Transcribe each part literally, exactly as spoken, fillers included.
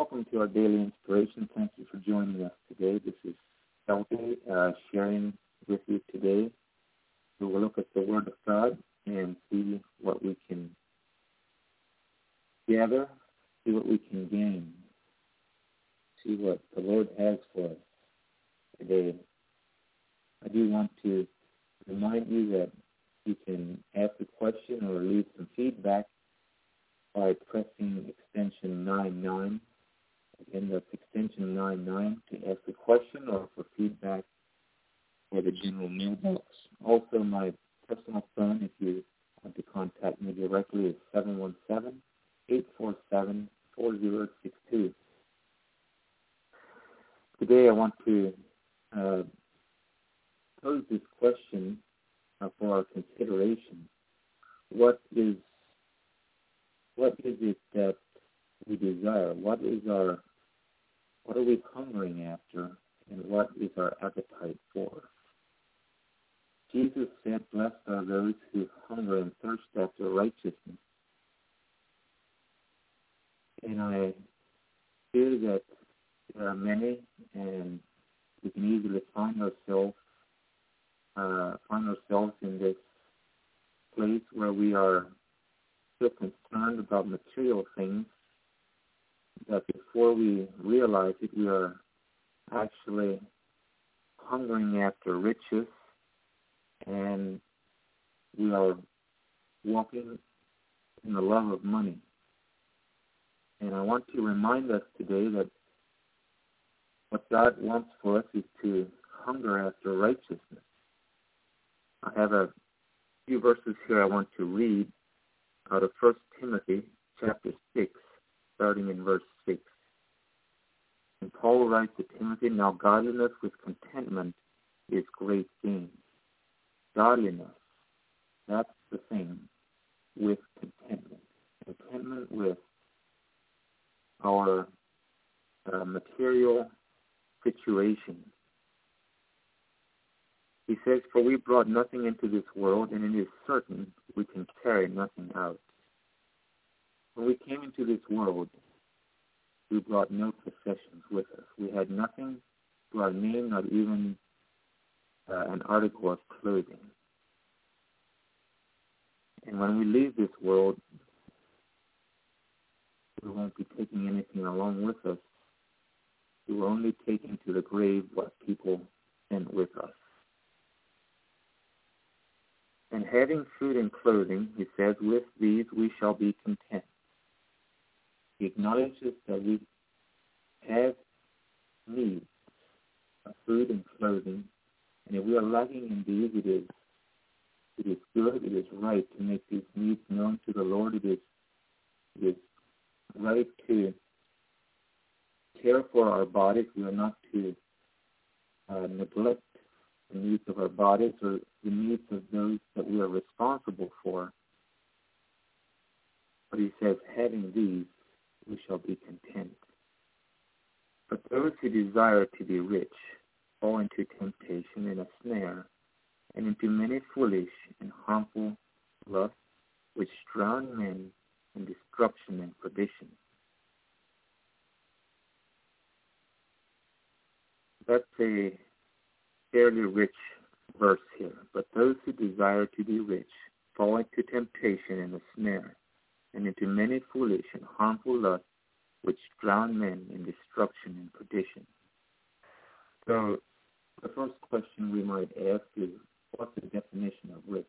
Welcome to our daily inspiration. Thank you for joining us today. This is Kelvin uh, sharing with you today. We will look at the Word of God and see what we can gather, see what we can gain, see what the Lord has for us today. I do want to remind you that you can ask a question or leave some feedback by pressing extension nine nine. Again, that's extension nine nine to ask a question or for feedback for the general mailbox. Also, my personal phone, if you want to contact me directly, is seven one seven, eight four seven, four zero six two. Today I want to uh, pose this question uh, for our consideration. What is what is it that we desire? What is our what are we hungering after, and what is our appetite for? Jesus said, "Blessed are those who hunger and thirst after righteousness." And I fear that there are many, and we can easily find ourselves uh, find ourselves in this place where we are so concerned about material things that before we realize it, we are actually hungering after riches, and we are walking in the love of money. And I want to remind us today that what God wants for us is to hunger after righteousness. I have a few verses here I want to read out of First Timothy chapter six, starting in verse six. And Paul writes to Timothy, "Now godliness with contentment is great gain." Godliness, that's the thing, with contentment. Contentment with our uh, material situation. He says, "For we brought nothing into this world, and it is certain we can carry nothing out." When we came into this world, we brought no possessions with us. We had nothing to our name, not even uh, an article of clothing. And when we leave this world, we won't be taking anything along with us. We will only take into the grave what people sent with us. And having food and clothing, he says, with these we shall be content. He acknowledges that we have needs of food and clothing, and if we are lacking in these, it is it is good, it is right to make these needs known to the Lord. It is it is right to care for our bodies. We are not to uh, neglect the needs of our bodies or the needs of those that we are responsible for. But he says, having these, we shall be content. But those who desire to be rich fall into temptation and a snare, and into many foolish and harmful lusts, which drown men in destruction and perdition. That's a fairly rich verse here. But those who desire to be rich fall into temptation and a snare, and into many foolish and harmful lusts, which drown men in destruction and perdition. So the first question we might ask is, what's the definition of rich?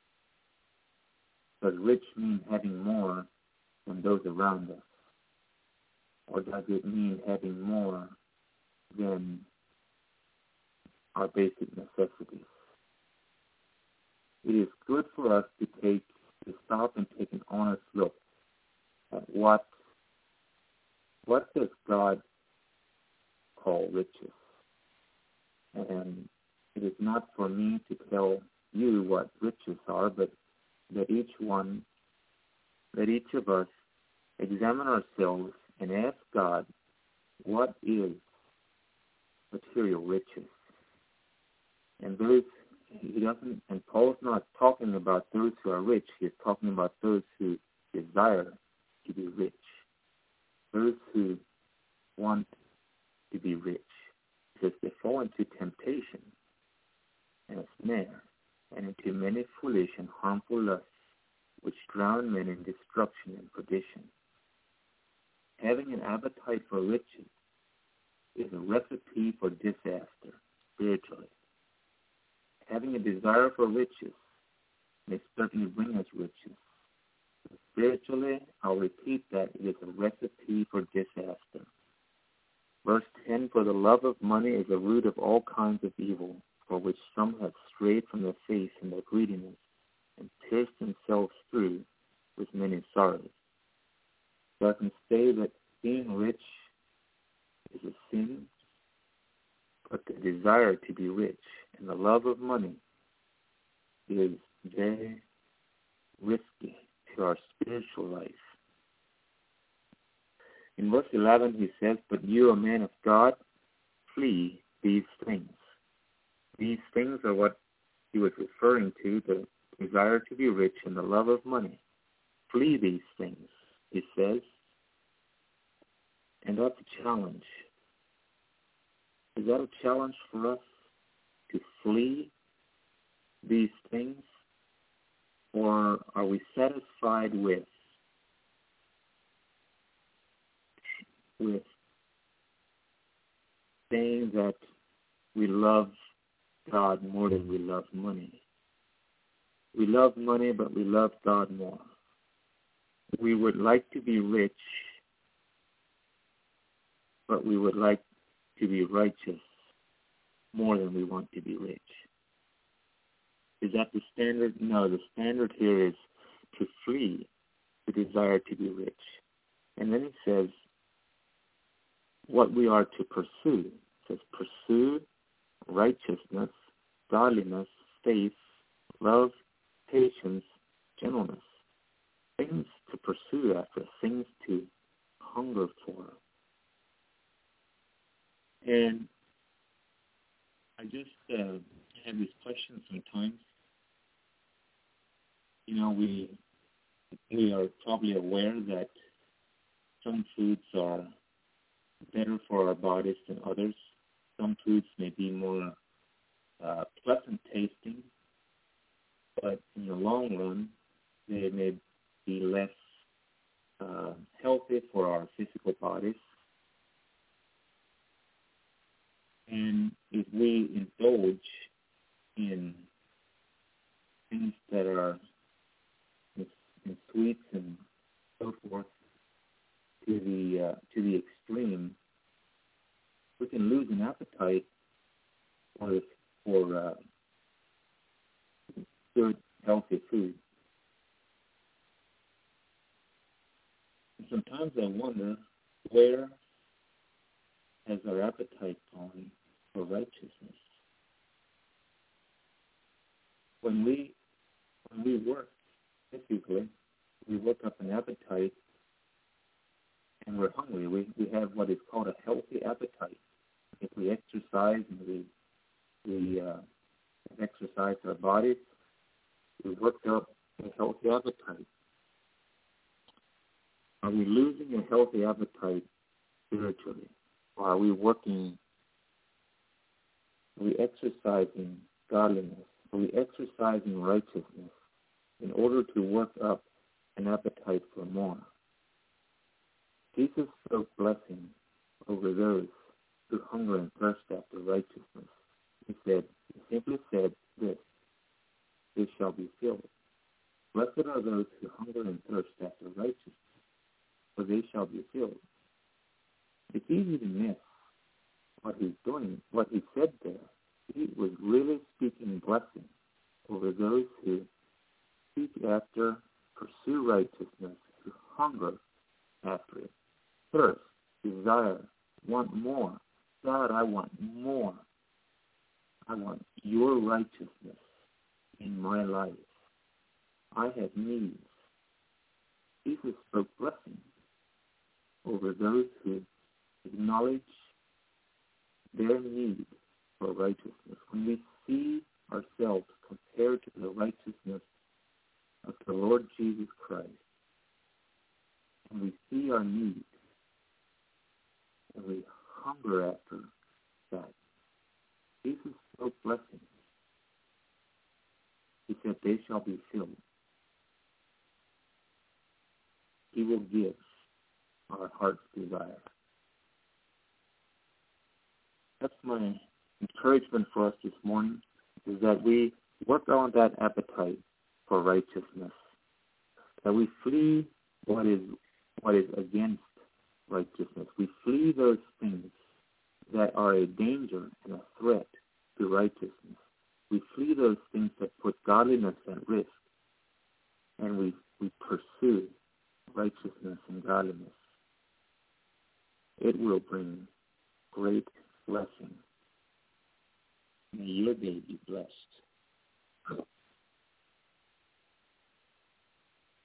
Does rich mean having more than those around us? Or does it mean having more than our basic necessities? It is good for us to take to stop and take an honest look at what what does God call riches. And it is not for me to tell you what riches are, but that each one, that each of us examine ourselves and ask God, what is material riches? And those, he doesn't, and Paul's not talking about those who are rich. He's talking about those who desire to be rich. Those who foolish and harmful lusts, which drown men in destruction and perdition. Having an appetite for riches is a recipe for disaster spiritually. Having a desire for riches may certainly bring us riches. But spiritually, I'll repeat that, it is a recipe for disaster. Verse ten, for the love of money is the root of all kinds of evil, for which some have strayed from the faith in their greediness, and pierced themselves through with many sorrows. So I can say that being rich is a sin, but the desire to be rich and the love of money is very risky to our spiritual life. In verse eleven he says, but you, a man of God, flee these things. These things are what he was referring to, the desire to be rich and the love of money. Flee these things, he says. And that's a challenge. Is that a challenge for us to flee these things? Or are we satisfied with with saying that we love God more than we love money? We love money, but we love God more. We would like to be rich, but we would like to be righteous more than we want to be rich. Is that the standard? No, the standard here is to flee the desire to be rich. And then it says what we are to pursue. It says pursue righteousness, godliness, faith, love, patience, gentleness. Things to pursue after, things to hunger for. And I just uh, have these questions sometimes. You know, we we are probably aware that some foods are better for our bodies than others. Some foods may be more uh, pleasant tasting, but in the long run, they may be less uh, healthy for our physical bodies. And if we indulge in things that are in, in sweets and so forth to the uh, to the extreme, we can lose an appetite for for uh, good, healthy food. And sometimes I wonder, where has our appetite gone for righteousness? When we when we work physically, we work up an appetite and we're hungry. We we have what is called a healthy appetite. If we exercise and we we uh, exercise our bodies, we work up a healthy appetite. Are we losing a healthy appetite spiritually? Or are we working, are we exercising godliness? Are we exercising righteousness in order to work up an appetite for more? Jesus spoke blessing over those who hunger and thirst after righteousness. He said, he simply said this, they shall be filled. Blessed are those who hunger and thirst after righteousness, for they shall be filled. It's easy to miss what he's doing, what he said there. He was really speaking blessing over those who seek after, pursue righteousness, who hunger after it, thirst, desire, want more. God, I want more. I want your righteousness in my life. I have needs. Jesus spoke blessing over those who acknowledge their need for righteousness. When we see ourselves compared to the righteousness of the Lord Jesus Christ, and we see our need, and we hunger after that, Jesus spoke blessing. He said, they shall be filled. He will give our heart's desire. That's my encouragement for us this morning, is that we work on that appetite for righteousness, that we flee what is what is against righteousness. We flee those things that are a danger and a threat to righteousness. We flee those things that put godliness at risk, and we, we pursue righteousness and godliness. It will bring great blessing. May your day be blessed.